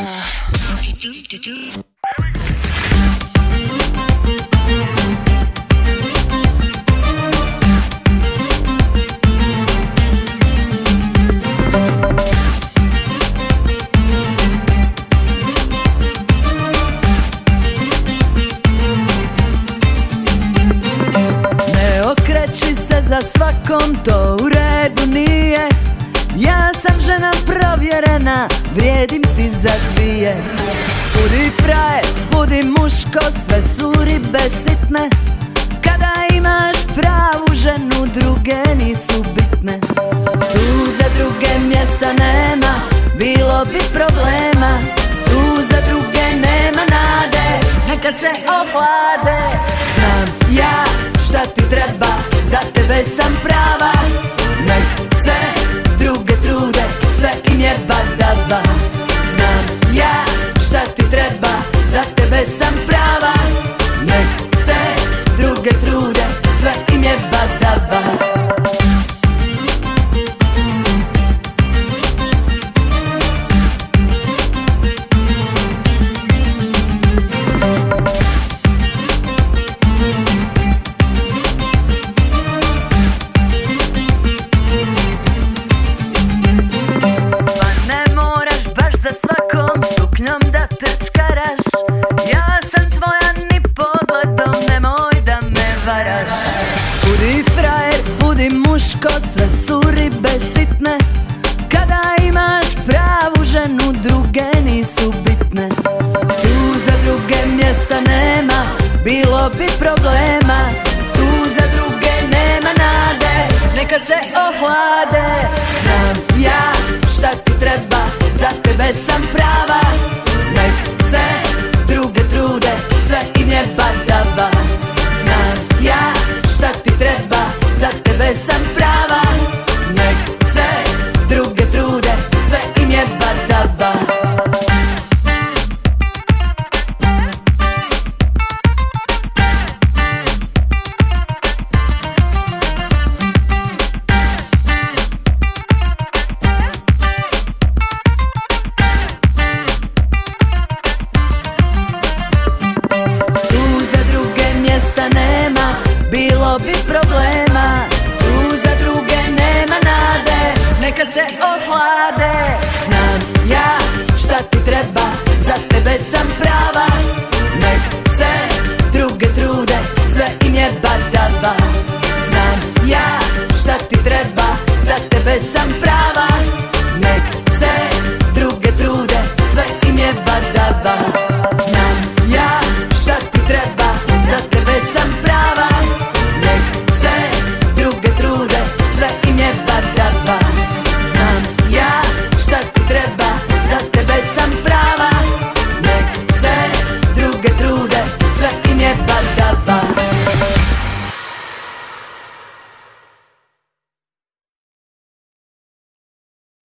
Ne okreći se za svakom, to u redu nije. Ja sam žena provjerena, vrijedim ti za dvije. Budi frajer, budi muško, sve su ribe sitne. Kada imaš pravu ženu, druge nisu bitne. Tu za druge mjesta nema, bilo bi problema. Tu za druge nema nade, neka se ohlade. Znam ja šta ti treba, za tebe sam prava. Nek se druge trude, sve im je badava. Znam ja šta ti treba, za tebe sam prava. Nek se druge trude, sve im je badava. Budi frajer, budi muško, sve su ribe sitne. Kada imaš pravu ženu, druge nisu bitne. Tu za druge mjesta nema, bilo bi problema.